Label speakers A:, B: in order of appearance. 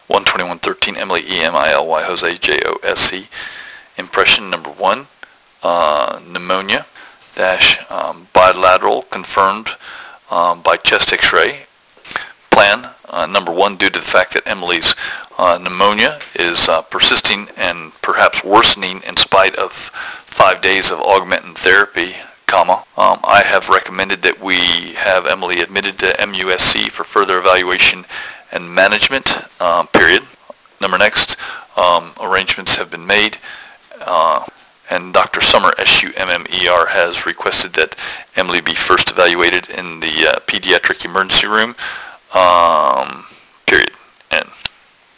A: 12113 Emily, E-M-I-L-Y, Jose, J-O-S-E. Impression number 1, pneumonia dash bilateral confirmed by chest x-ray. Plan number 1, due to the fact that Emily's pneumonia is persisting and perhaps worsening in spite of 5 days of augmentin therapy, I have recommended that we have Emily admitted to MUSC for further evaluation and management, period. Next, arrangements have been made, and Dr. Summer, S-U-M-M-E-R, has requested that Emily be first evaluated in the pediatric emergency room.